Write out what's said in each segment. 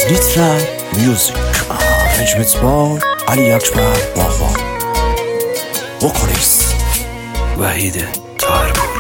لیترال میوزیک ارنجمنت بای علی اکبر باغبان وکالیست وحید طاهرپور.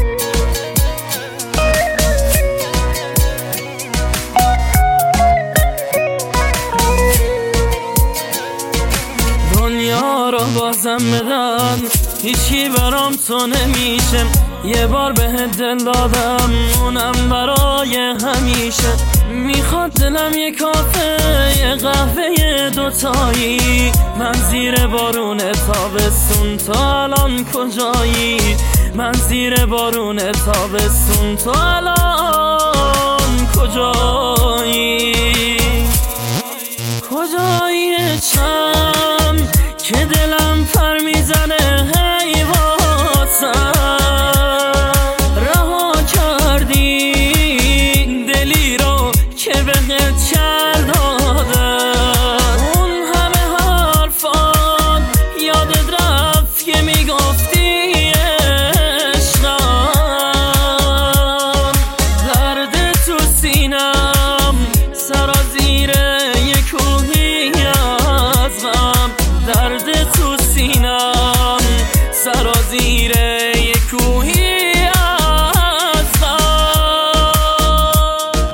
دنیا رو بازم بدن هیچی برام تو نمیشه، یه بار بهت دل دادم اونم برای همیشه. میخواد دلم یه کافه یه قهوه دوتایی، من زیر بارون تابستون تو الان کجایی؟ من زیر بارون تابستون تو الان کجایی؟ کجایی چم که دلم پر میزنه هی واسم، رها کردی دلی رو که بهت چل دادم. اون همه حرفان یادت رفت که میگفتی عشقم، درد تو سینم سرازیر یک کوهی از غم، درد تو سینم سرازیر یک کوهی از غم.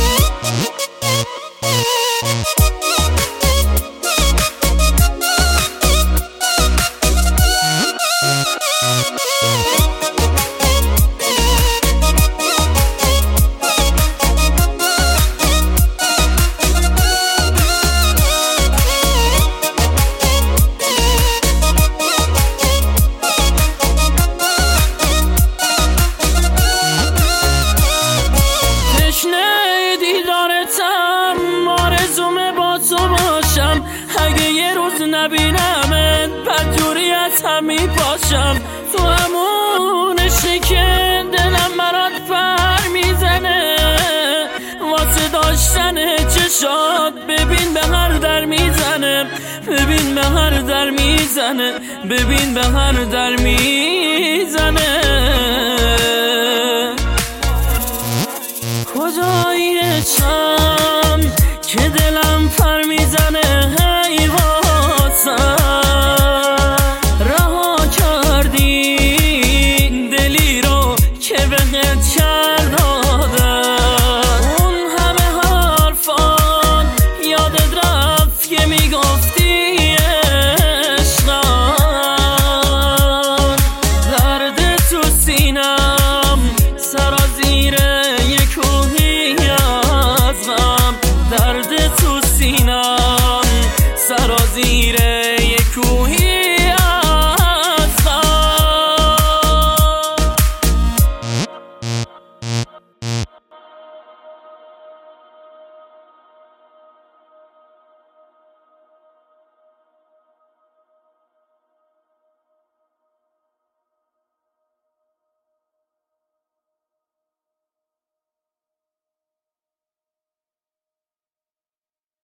اگه یه روز نبینمت بدجوریت هم میپاشم، تو همون عشقی که دلم برات پر میزنه، واسه داشتن چشات ببین به هر در میزنه، ببین به هر در میزنه، ببین به هر در میزنه. کجایی چم که دلم پر میزنه هی واسم، رها کردی دلی رو که بهت چل دادم. اون همه حرفان یادت رفت که میگفتی عشقم، درد تو سینم سرازیر یک کوهی از غم، درد تو سینم سرازیر یک کوهی